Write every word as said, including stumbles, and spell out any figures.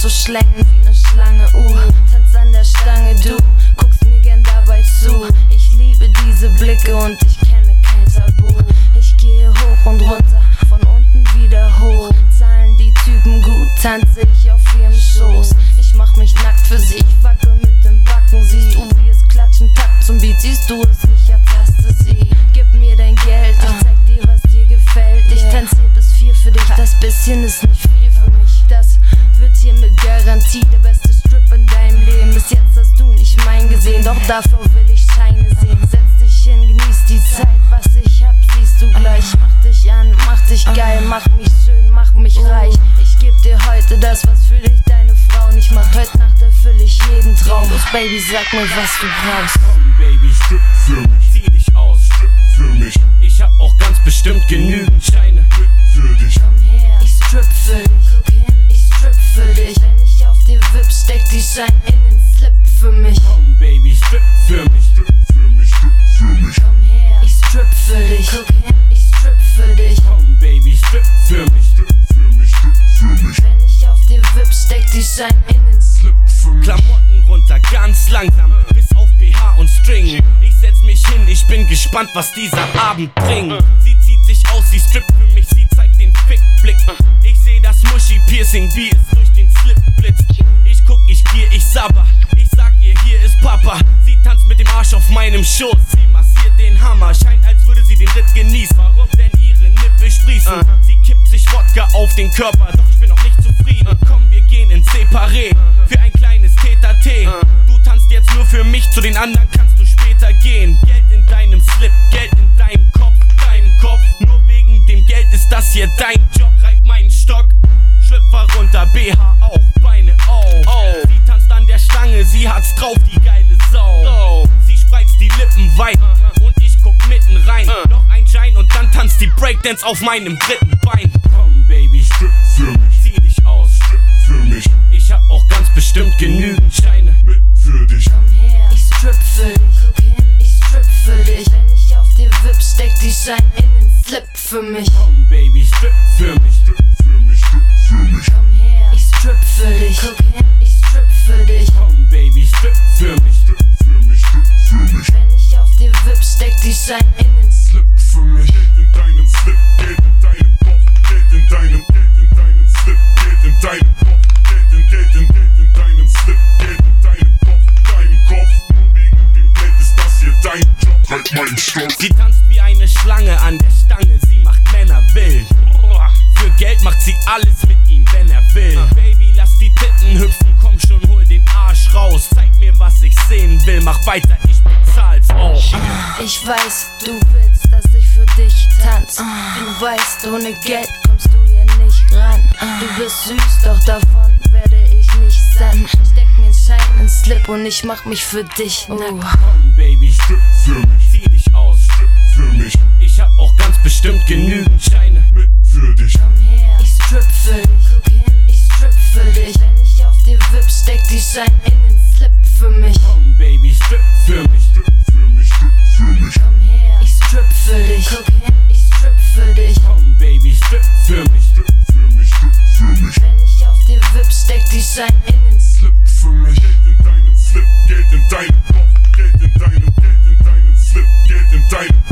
so schlängen wie ne Schlange, uh. Tanz an der Stange, du guckst mir gern dabei zu. Ich liebe diese Blicke und ich kenne kein Tabu. Ich gehe hoch und runter, von unten wieder hoch. Zahlen die Typen gut, tanze ich auf ihrem Schoß. Ich mach mich nackt für sie, ich wackel mit dem Backen. Siehst du, wie es klatschen, Takt zum Beat. Siehst du es, ich ertaste sie. Gib mir dein Geld, ich zeig dir, was dir gefällt. Ich tanze hier bis vier für dich, das bisschen ist nicht viel für mich. Das wird hier mit Garantie der beste Strip in deinem Leben. Bis jetzt hast du nicht mein gesehen, doch dafür will ich Scheine sehen. Setz dich hin, genieß die Zeit, was ich hab, siehst du gleich. Mach dich an, mach dich geil, mach mich schön, mach mich reich. Ich geb dir heute das, was für dich deine Frau nicht macht. Heute Nacht erfüll ich jeden Traum. Los, Baby, sag mir, was du brauchst. Komm, Baby, strip für mich. Zieh dich aus, strip für mich. Ich hab auch ganz bestimmt genügend Scheine für dich. Komm her, ich strip für dich. Guck hin, ich strip für dich. Wenn ich auf dir wipp, steck die Scheine in den Slip für mich. Komm, Baby, strip für mich. Strip für mich, strip für mich. Komm her, ich strip für dich. Guck hin, ich strip für dich. Komm, Baby, strip für mich. Strip für mich, strip für mich. Wenn ich auf dir wipp, steck die Scheine in den Slip für mich. Klamotten runter, ganz langsam, bis auf B H und String. Ich setz mich hin, ich bin gespannt, was dieser Abend bringt. Sie zieht sich aus, sie strippt für mich, sie zeigt den Fickblick. Ich seh das Muschi-Piercing, wie es durch den Slip blitzt. Ich guck, ich gier, ich sabber, ich sag ihr, hier ist Papa. Sie tanzt mit dem Arsch auf meinem Schoß, sie massiert den Hammer. Scheint, als würde sie den Ritt genießen, warum denn ihre Nippel sprießen. Sie kippt sich Wodka auf den Körper, doch ich bin noch nicht zufrieden. Komm, wir gehen ins Separé, für ein kleines Tete-a-Tete. Du tanzt jetzt nur für mich, zu den anderen kannst du später gehen. Geld in deinem Slip, Geld in deinem Kopf, deinem Kopf. Nur wegen dem Geld ist das hier dein Job. Reib meinen Stock, Schlüpfer runter, B H auch, Beine auf. Sie tanzt an der Stange, sie hat's drauf, die geile Sau. Sie spreizt die Lippen weit und ich guck mitten rein. Noch ein Schein und dann tanzt die Breakdance auf meinem dritten Bein. Komm, Baby, strip für mich. Zieh dich aus, strip für mich. Ich hab auch ganz bestimmt genügend Scheine mit für dich. Komm her, ich strip für dich. Guck hin, ich strip für dich. Wenn ich auf dir wipp, steck die Scheine in den Slip für mich. Komm, Baby, strip für mich. Strip für mich, strip für mich. Komm her, ich strip für dich. Guck hin, ich strip für dich. Komm, Baby, strip für mich. Strip für mich, strip für mich. Wenn ich auf dir wipp, steck die Scheine in den Slip für mich. Geld in deinem Slip, Geld in deinem Kopf. Geld in deinem, Geld in deinem Slip, Geld in deinem Kopf. Geld in, Geld in, Geld in deinem Slip, Geld in deinem Kopf, deinem Kopf. Nur wegen dem Geld ist das hier dein Job. Halt meinen Stock. Sie tanzt wie eine Schlange an der Stange, sie macht Männer wild. Für Geld macht sie alles mit ihm, wenn er will. Baby, lass die Titten hüpfen, komm schon, hol den Arsch raus. Zeig mir, was ich sehen will, mach weiter, ich bezahl's auch. Ich weiß, du willst, dass ich für dich tanz. Du weißt, ohne Geld kommst du hier nicht ran. Du bist süß, doch davon werde ich nicht satt. Steck mir einen Schein ins Slip und ich mach mich für dich nackt. Komm, Baby, strip für mich. Zieh dich aus, strip für mich. Ich hab auch ganz bestimmt genügend Scheine mit für dich. Komm her, ich strip für dich. Guck hin, ich strip für dich. Wenn ich auf dir wipp, steck die Scheine in den Slip für mich. Komm, Baby, strip für mich. Strip für mich, strip für mich. Komm her, ich strip für dich. Guck hin, ich strip für dich. Komm, Baby, strip für mich. Strip für mich, strip für mich. Wenn ich auf dir wipp, steck die Scheine in den Slip für mich. Geld in deinem Slip, Geld in deinem Kopf. Geld in deinem, Geld in deinem Slip, Geld in deinem